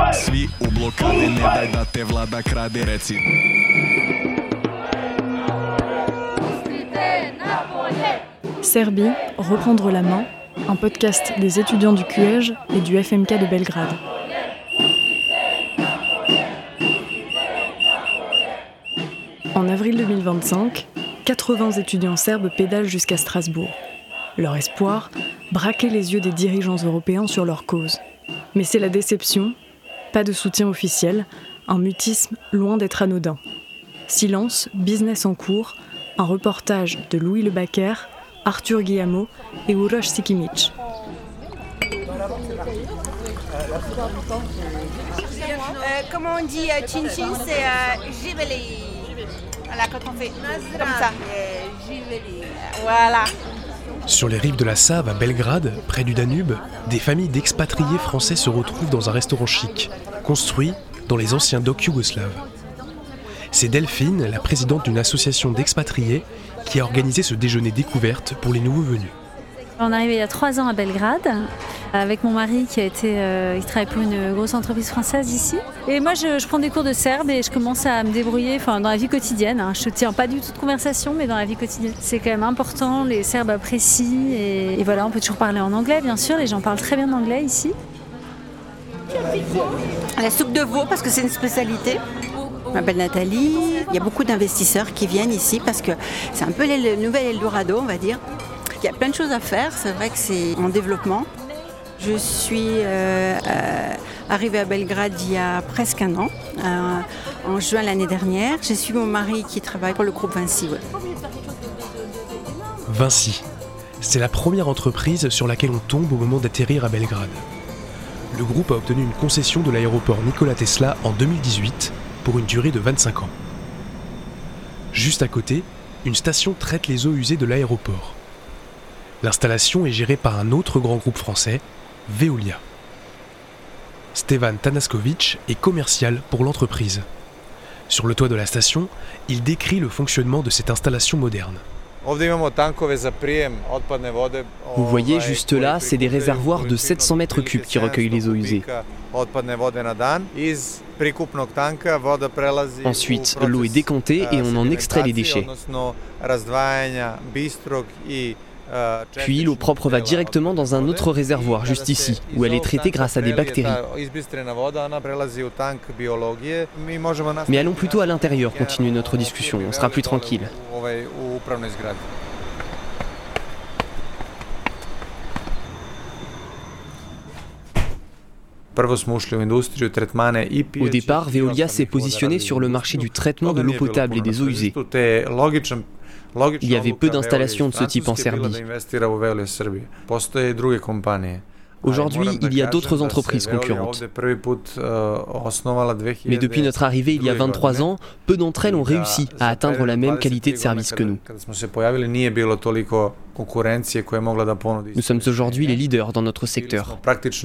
Svi u blokade, ne daj da te vlada krade, reci. Serbie, reprendre la main, un podcast des étudiants du QEJ et du FMK de Belgrade. En avril 2025, 80 étudiants serbes pédalent jusqu'à Strasbourg. Leur espoir, braquer les yeux des dirigeants européens sur leur cause. Mais c'est la déception, pas de soutien officiel, un mutisme loin d'être anodin. Silence, business en cours, un reportage de Louis Le Baquer, Arthur Guillamot et Uroš Sikimić. Comment on dit chin-chin, c'est jiveli. Voilà, quand on fait comme ça. Voilà. Sur les rives de la Save, à Belgrade, près du Danube, des familles d'expatriés français se retrouvent dans un restaurant chic, construit dans les anciens docks yougoslaves. C'est Delphine, la présidente d'une association d'expatriés, qui a organisé ce déjeuner découverte pour les nouveaux venus. On est arrivé il y a 3 ans à Belgrade, avec mon mari qui travaille pour une grosse entreprise française ici. Et moi je prends des cours de serbe et je commence à me débrouiller dans la vie quotidienne. Je ne tiens pas du tout de conversation, mais dans la vie quotidienne. C'est quand même important, les Serbes apprécient et voilà, on peut toujours parler en anglais bien sûr, les gens parlent très bien anglais ici. La soupe de veau parce que c'est une spécialité. Je m'appelle Nathalie, il y a beaucoup d'investisseurs qui viennent ici parce que c'est un peu le nouvel Eldorado on va dire. Il y a plein de choses à faire, c'est vrai que c'est en développement. Je suis arrivée à Belgrade il y a presque 1 an, en juin l'année dernière. J'ai suivi mon mari qui travaille pour le groupe Vinci. Ouais. Vinci, c'est la première entreprise sur laquelle on tombe au moment d'atterrir à Belgrade. Le groupe a obtenu une concession de l'aéroport Nikola Tesla en 2018 pour une durée de 25 ans. Juste à côté, une station traite les eaux usées de l'aéroport. L'installation est gérée par un autre grand groupe français, Veolia. Stevan Tanasković est commercial pour l'entreprise. Sur le toit de la station, il décrit le fonctionnement de cette installation moderne. Vous voyez juste là, c'est des réservoirs de 700 mètres cubes qui recueillent les eaux usées. Ensuite, l'eau est décomptée et on en extrait les déchets. Puis l'eau propre va directement dans un autre réservoir, juste ici, où elle est traitée grâce à des bactéries. Mais allons plutôt à l'intérieur, continuer notre discussion, on sera plus tranquille. Au départ, Veolia s'est positionné sur le marché du traitement de l'eau potable et des eaux usées. Il y avait peu d'installations de ce type en Serbie. Aujourd'hui, il y a d'autres entreprises concurrentes. Mais depuis notre arrivée il y a 23 ans, peu d'entre elles ont réussi à atteindre la même qualité de service que nous. Nous sommes aujourd'hui les leaders dans notre secteur.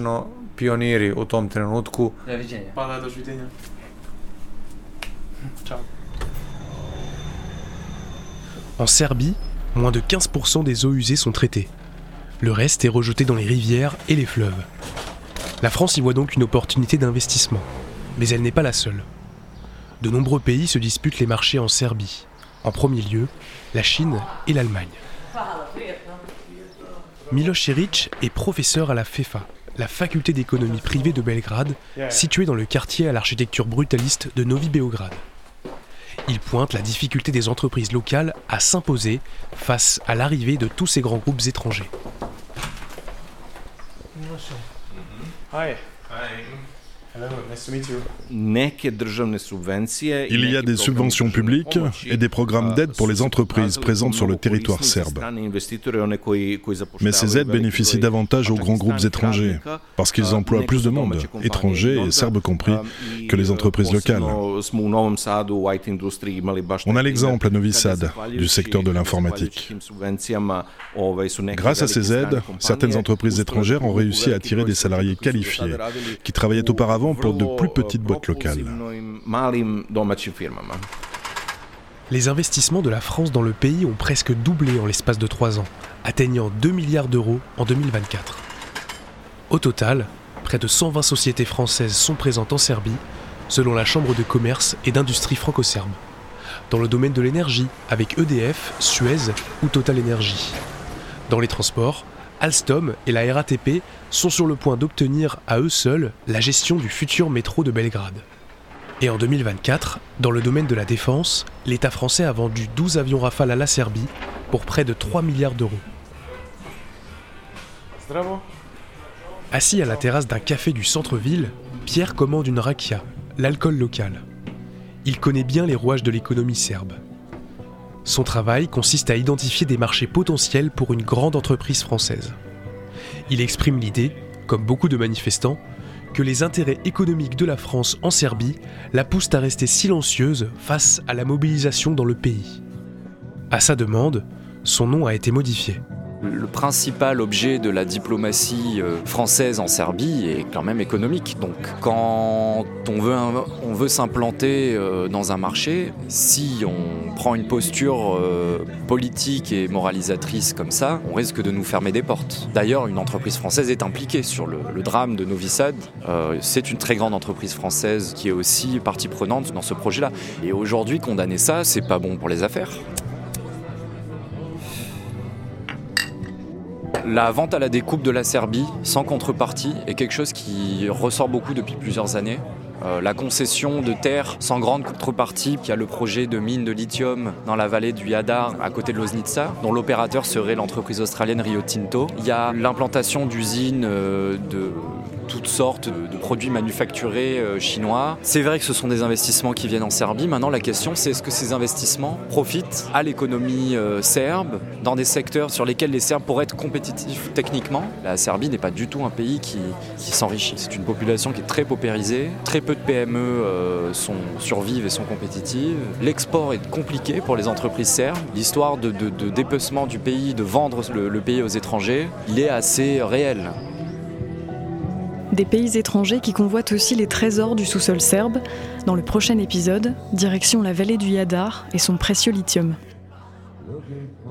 En Serbie, moins de 15% des eaux usées sont traitées. Le reste est rejeté dans les rivières et les fleuves. La France y voit donc une opportunité d'investissement, mais elle n'est pas la seule. De nombreux pays se disputent les marchés en Serbie. En premier lieu, la Chine et l'Allemagne. Miloš Ćirić est professeur à la FEFA, la faculté d'économie privée de Belgrade, située dans le quartier à l'architecture brutaliste de Novi Beograd. Il pointe la difficulté des entreprises locales à s'imposer face à l'arrivée de tous ces grands groupes étrangers. Il y a des subventions publiques et des programmes d'aide pour les entreprises présentes sur le territoire serbe. Mais ces aides bénéficient davantage aux grands groupes étrangers, parce qu'ils emploient plus de monde, étrangers et serbes compris, que les entreprises locales. On a l'exemple à Novi Sad, du secteur de l'informatique. Grâce à ces aides, certaines entreprises étrangères ont réussi à attirer des salariés qualifiés, qui travaillaient auparavant pour de plus petites boîtes locales. Les investissements de la France dans le pays ont presque doublé en l'espace de 3 ans, atteignant 2 milliards d'euros en 2024. Au total, près de 120 sociétés françaises sont présentes en Serbie, selon la Chambre de commerce et d'industrie franco-serbe. Dans le domaine de l'énergie, avec EDF, Suez ou Total Energy. Dans les transports, Alstom et la RATP sont sur le point d'obtenir à eux seuls la gestion du futur métro de Belgrade. Et en 2024, dans le domaine de la défense, l'État français a vendu 12 avions Rafale à la Serbie pour près de 3 milliards d'euros. Assis à la terrasse d'un café du centre-ville, Pierre commande une rakia, l'alcool local. Il connaît bien les rouages de l'économie serbe. Son travail consiste à identifier des marchés potentiels pour une grande entreprise française. Il exprime l'idée, comme beaucoup de manifestants, que les intérêts économiques de la France en Serbie la poussent à rester silencieuse face à la mobilisation dans le pays. À sa demande, son nom a été modifié. Le principal objet de la diplomatie française en Serbie est quand même économique. Donc quand on veut s'implanter dans un marché, si on prend une posture politique et moralisatrice comme ça, on risque de nous fermer des portes. D'ailleurs, une entreprise française est impliquée sur le drame de Novi Sad. C'est une très grande entreprise française qui est aussi partie prenante dans ce projet-là. Et aujourd'hui, condamner ça, c'est pas bon pour les affaires. La vente à la découpe de la Serbie, sans contrepartie, est quelque chose qui ressort beaucoup depuis plusieurs années. La concession de terres sans grande contrepartie, qui a le projet de mine de lithium dans la vallée du Jadar, à côté de Loznica, dont l'opérateur serait l'entreprise australienne Rio Tinto. Il y a l'implantation d'usines de toutes sortes de produits manufacturés chinois. C'est vrai que ce sont des investissements qui viennent en Serbie. Maintenant, la question, c'est est-ce que ces investissements profitent à l'économie serbe, dans des secteurs sur lesquels les Serbes pourraient être compétitifs techniquement. La Serbie n'est pas du tout un pays qui s'enrichit. C'est une population qui est très paupérisée. Très peu de PME survivent et sont compétitives. L'export est compliqué pour les entreprises serbes. L'histoire de dépecement du pays, de vendre le pays aux étrangers, il est assez réel. Des pays étrangers qui convoitent aussi les trésors du sous-sol serbe. Dans le prochain épisode, direction la vallée du Jadar et son précieux lithium.